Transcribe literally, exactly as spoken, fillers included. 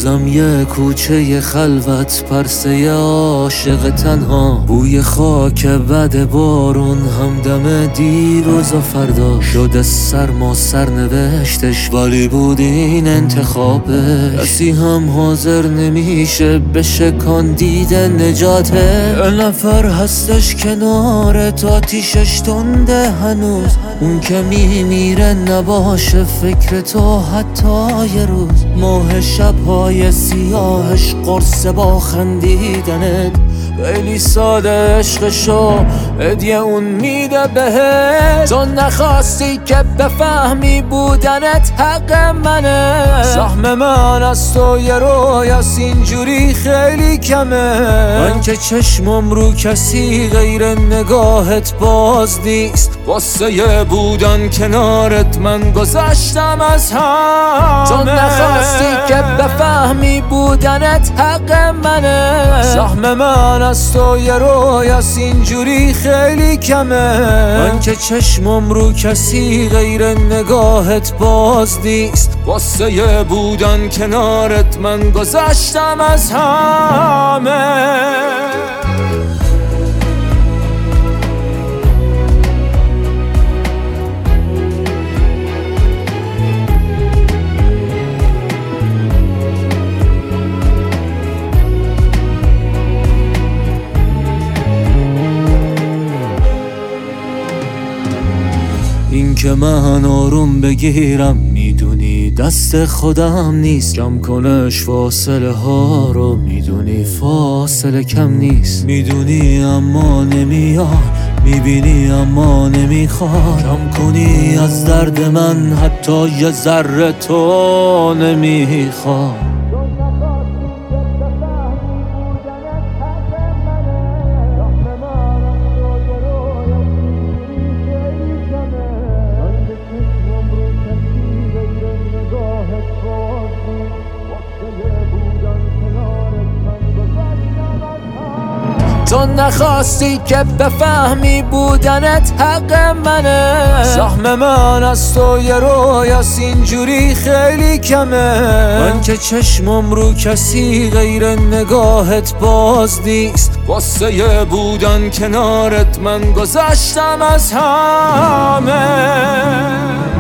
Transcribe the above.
هنوزم یه کوچه خلوت، پرسه عاشق تنها، بوی خاک بد بارون، همدم دیروز و فردا. شده سرما سرنوشتش ولی بود این انتخابه. کسی هم حاضر نمیشه بشه کاندید نجاته. یه نفر هستش کنارت، آتیشش تنده هنوز، اون که میمیره نباشه فکر تو حتی یه روز. ماه شبهای سیاهش قرصه با خندیدنت، خیلی ساده عشقشو هدیه اون میده بهت. تو نخواستی که بفهمی بودنت حق منه، سهم من از تو یه رویاست اینجوری خیلی کمه. من که چشمم رو کسی غیر نگاهت باز نیست، واسه یه بودن کنارت من گذشتم از هم. تو نخواستی که بفهمی بودنت حق منه، سهم من از تو یه رویاست اینجوری خیلی کمه. من که چشمم رو کسی غیر نگاهت باز نیست، واسه یه بودن کنارت من گذشتم از همه. این که من آروم بگیرم میدونی دست خودم نیست، جمع کنش فاصله ها رو میدونی فاصله کم نیست. میدونی اما نمیای، میبینی اما نمیخوای، کم کنی از درد من حتی یه ذره تو نمیخوای. تو نخواستی که بفهمی بودنت حق منه، سهم من از تو یه رویاست اینجوری خیلی کمه. من که چشمم رو کسی غیر نگاهت باز نیست، واسه یه بودن کنارت من گذشتم از همه.